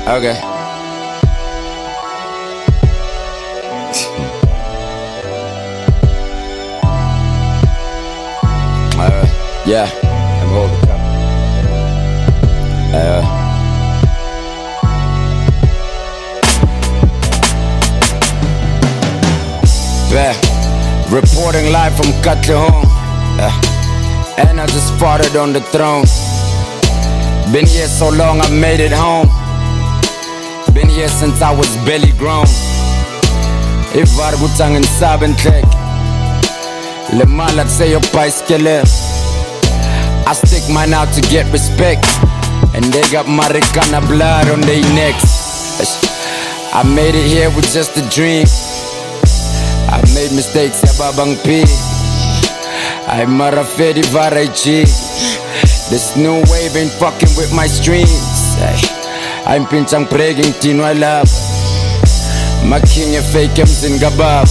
Okay. Yeah, I'm holding the cup. Reporting live from Katlehong, and I just farted on the throne. Been here so long I made it home. Been here since I was belly grown. Ivar butangin saben tlek. Le malat say your paiskele. I stick mine out to get respect, and they got Marikana blood on their necks. I made it here with just a dream. I made mistakes, Babang P. I marafedi varaichi. This new wave ain't fucking with my streams. I'm pinchang preging tino I love. Making a fake ems in Gabab.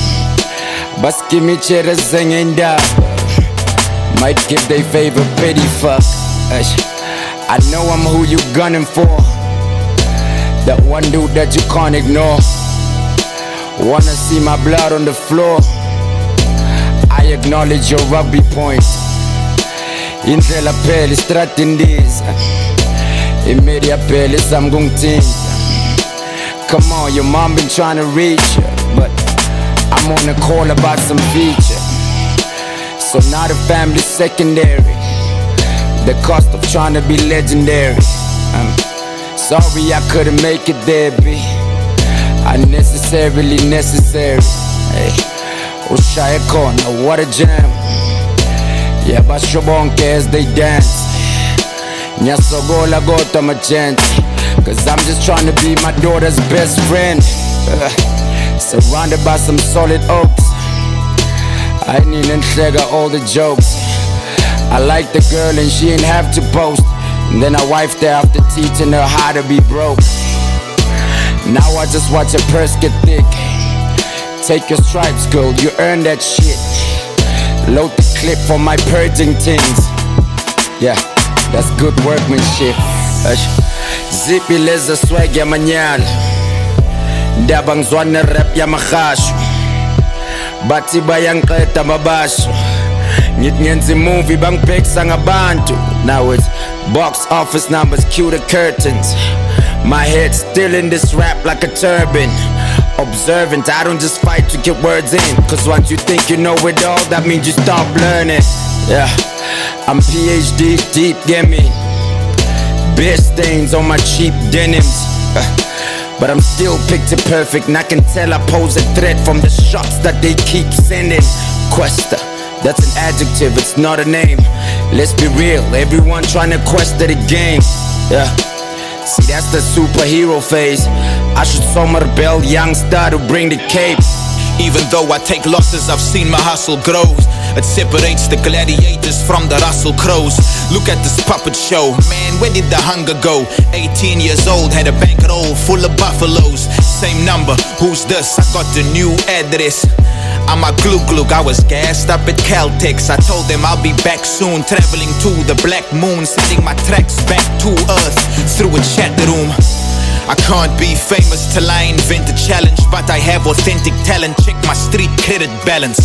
Baski mi chere zengin dab. Might give they favor pity fuck. I know I'm who you gunning for. That one dude that you can't ignore. Wanna see my blood on the floor. I acknowledge your rugby point. Indlela phela istratindis. Imedia phela samgungtin. Come on, your mom been trying to reach you, but I'm on a call about some feature. So now the family's secondary. The cost of trying to be legendary. Sorry I couldn't make it there, B. Unnecessarily necessary. Hey, Ushaya corner, what a jam. Yeah, but Shobonke as they dance. Nyasogola gota my chance. Cause I'm just trying to be my daughter's best friend. Surrounded by some solid oaks. I need and share all the jokes. I like the girl and she ain't have to post. And then I wifed her after teaching her how to be broke. Now I just watch her purse get thick. Take your stripes, girl, you earn that shit. Load the clip for my purging things. Yeah, that's good workmanship. Zippy leza swag ya manyal. Dabang zwana rap ya makasho. Bati bayang qeda mabasho. Ngithi ngenza movie bangibhekisa ngabantu. Now it's box office numbers, cue the curtains. My head still in this rap like a turban. Observant, I don't just fight to get words in. Cause once you think you know it all, that means you stop learning. Yeah, I'm PhD deep gaming. Beer stains on my cheap denims. But I'm still picture perfect, and I can tell I pose a threat from the shots that they keep sending. Questa, that's an adjective, it's not a name. Let's be real, everyone trying to quest the game. Yeah, see that's the superhero phase. I should summer bell youngster to bring the cape. Even though I take losses, I've seen my hustle grow. It separates the gladiators from the Russell Crows. Look at this puppet show, man, where did the hunger go? 18 years old, had a bankroll full of buffaloes. Same number, who's this? I got the new address. I'm a gluk, I was gassed up at Caltex. I told them I'll be back soon, traveling to the black moon, sending my tracks back to earth through a chat room. I can't be famous till I invent a challenge, but I have authentic talent, check my street credit balance.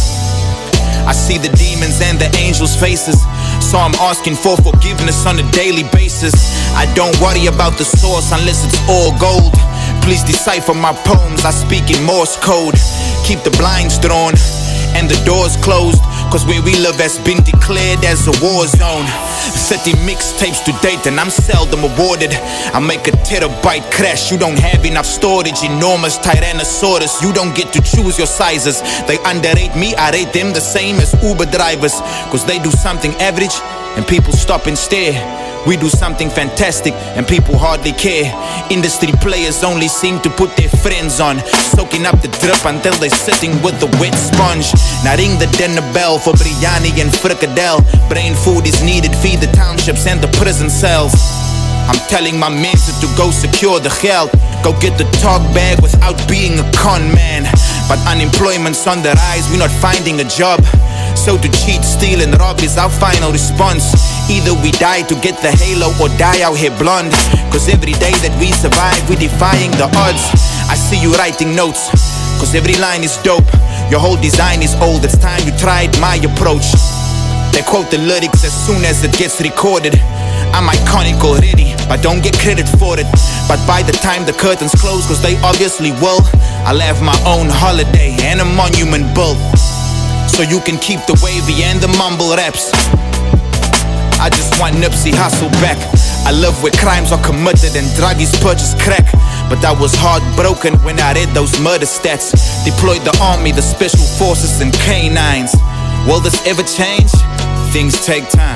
I see the demons and the angels' faces, so I'm asking for forgiveness on a daily basis. I don't worry about the source unless it's all gold. Please decipher my poems, I speak in Morse code. Keep the blinds drawn and the doors closed, cause where we live has been declared as a war zone. 30 mixtapes to date and I'm seldom awarded. I make a terabyte crash, you don't have enough storage. Enormous Tyrannosaurus, you don't get to choose your sizes. They underrate me, I rate them the same as Uber drivers, cause they do something average and people stop and stare. We do something fantastic and people hardly care. Industry players only seem to put their friends on, soaking up the drip until they're sitting with a wet sponge. Now ring the dinner bell for biryani and fricadelle. Brain food is needed, feed the townships and the prison cells. I'm telling my men to go secure the geld. Go get the talk bag without being a con man. But unemployment's on the rise, we're not finding a job. So to cheat, steal and rob is our final response. Either we die to get the halo or die out here blonde. Cause every day that we survive, we defying the odds. I see you writing notes, cause every line is dope. Your whole design is old, it's time you tried my approach. They quote the lyrics as soon as it gets recorded. I'm iconic already, but don't get credit for it. But by the time the curtains close, cause they obviously will, I'll have my own holiday and a monument built. So you can keep the wavy and the mumble raps. I just want Nipsey Hussle back. I love where crimes are committed and druggies purchase crack. But I was heartbroken when I read those murder stats. Deployed the army, the special forces and canines. Will this ever change? Things take time.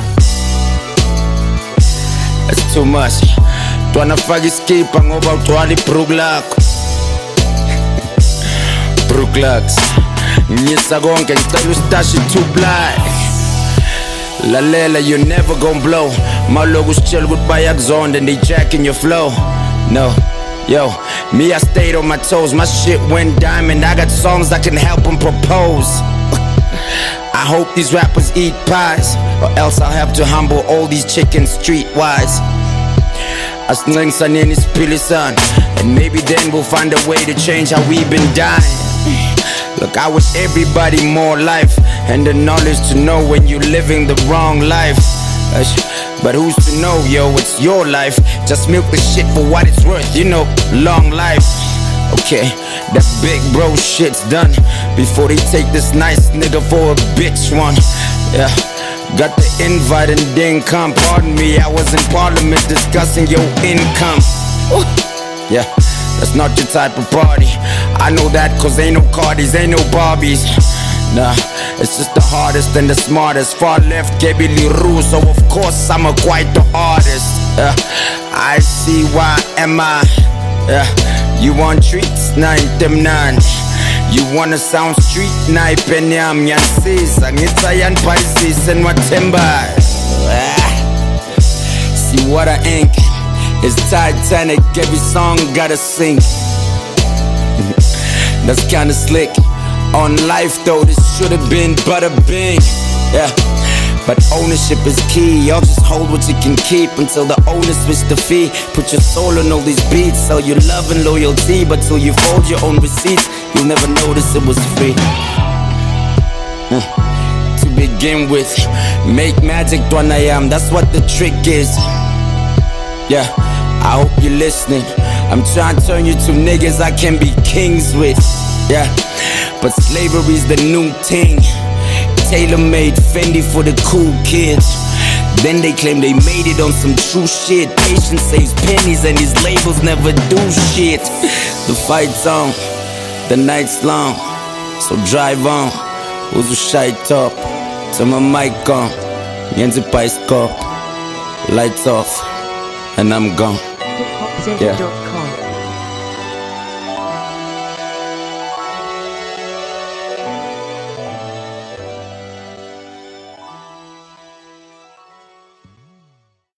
It's too much. Twana fagi skipa ngoba utwali bruglako. Bruglax Ngisa konke ngicela ustashi too blind. Lalela, you never gon' blow. Maloku usitshela ukuthi bayakuzonda and they jacking your flow. No, yo, me I stayed on my toes. My shit went diamond, I got songs I can help them propose. I hope these rappers eat pies, or else I'll have to humble all these chickens streetwise. Asngisaneni siphile son, and maybe then we'll find a way to change how we've been dying. Look, I wish everybody more life and the knowledge to know when you're living the wrong life. But who's to know, yo, it's your life. Just milk the shit for what it's worth, you know, long life. Okay, that big bro shit's done before they take this nice nigga for a bitch one. Yeah, got the invite and didn't come. Pardon me, I was in parliament discussing your income. Yeah, that's not your type of party. I know that cause ain't no Cardis, ain't no Barbies. Nah, it's just the hardest and the smartest. Far left, Gaby Leroux, so of course I'm quite the artist. I see why am I. You want treats? 9 You wanna sound street? Penyam Yansis, Angitayan Pisces and Watemba. See what I ink? It's Titanic, every song gotta sing. That's kinda slick. On life though, this should've been bada bing. Yeah, but ownership is key. Y'all just hold what you can keep until the owner switch the fee. Put your soul on all these beats, sell your love and loyalty. But till you fold your own receipts, you'll never notice it was free. To begin with, make magic Twanayam, that's what the trick is. Yeah, I hope you're listening. I'm trying to turn you to niggas I can be kings with. Yeah, but slavery's the new thing. Tailor-made Fendi for the cool kids. Then they claim they made it on some true shit. Patience saves pennies and these labels never do shit. The fight's on, the night's long, so drive on. Who's a shy top? Turn my mic on. Yenzi Pice Cup. Lights off, and I'm gone. HipHopZilla.com